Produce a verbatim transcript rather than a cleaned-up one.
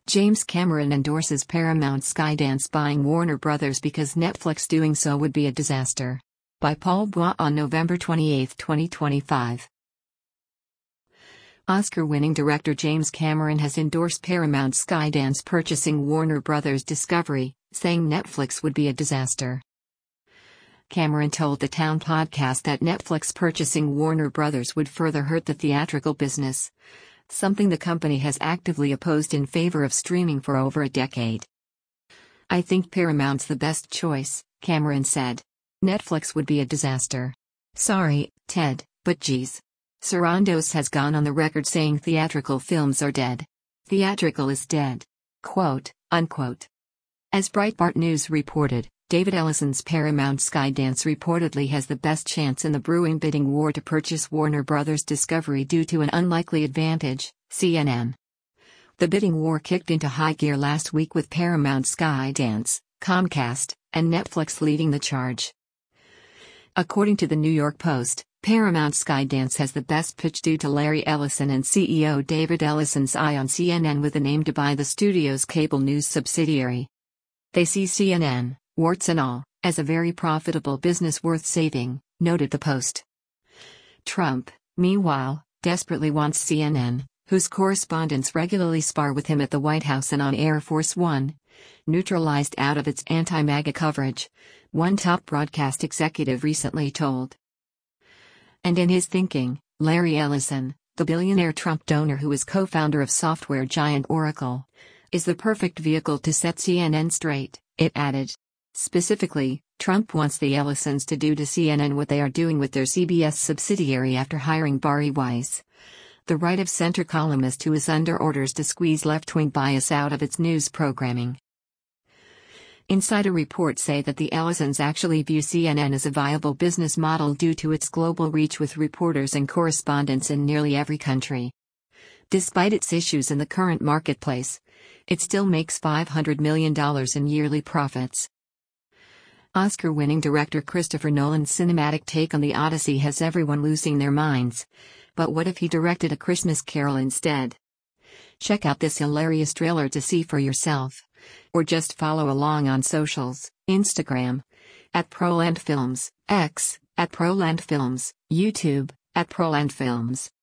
James Cameron endorses Paramount Skydance buying Warner Brothers because Netflix doing so would be a disaster. By Paul Bois on November twenty-eighth, twenty twenty-five. Oscar-winning director James Cameron has endorsed Paramount Skydance purchasing Warner Brothers Discovery, saying Netflix would be a disaster. Cameron told the Town podcast that Netflix purchasing Warner Brothers would further hurt the theatrical business, something the company has actively opposed in favor of streaming for over a decade. "I think Paramount's the best choice," Cameron said. "Netflix would be a disaster. Sorry, Ted, but geez." Sarandos has gone on the record saying theatrical films are dead. Theatrical is dead. Quote, unquote. As Breitbart News reported, David Ellison's Paramount Skydance reportedly has the best chance in the brewing bidding war to purchase Warner Brothers Discovery due to an unlikely advantage, C N N. The bidding war kicked into high gear last week with Paramount Skydance, Comcast, and Netflix leading the charge. According to the New York Post, Paramount Skydance has the best pitch due to Larry Ellison and C E O David Ellison's eye on C N N with an aim to buy the studio's cable news subsidiary. They see C N N, warts and all, as a very profitable business worth saving, noted the Post. Trump, meanwhile, desperately wants C N N, whose correspondents regularly spar with him at the White House and on Air Force One, neutralized out of its anti-MAGA coverage, one top broadcast executive recently told. And in his thinking, Larry Ellison, the billionaire Trump donor who is co-founder of software giant Oracle, is the perfect vehicle to set C N N straight, it added. Specifically, Trump wants the Ellisons to do to C N N what they are doing with their C B S subsidiary after hiring Bari Weiss, the right-of-center columnist who is under orders to squeeze left-wing bias out of its news programming. Insider reports say that the Ellisons actually view C N N as a viable business model due to its global reach with reporters and correspondents in nearly every country. Despite its issues in the current marketplace, it still makes five hundred million dollars in yearly profits. Oscar-winning director Christopher Nolan's cinematic take on The Odyssey has everyone losing their minds. But what if he directed A Christmas Carol instead? Check out this hilarious trailer to see for yourself. Or just follow along on socials, Instagram, at Proland Films, X, at Proland Films, YouTube, at Proland Films.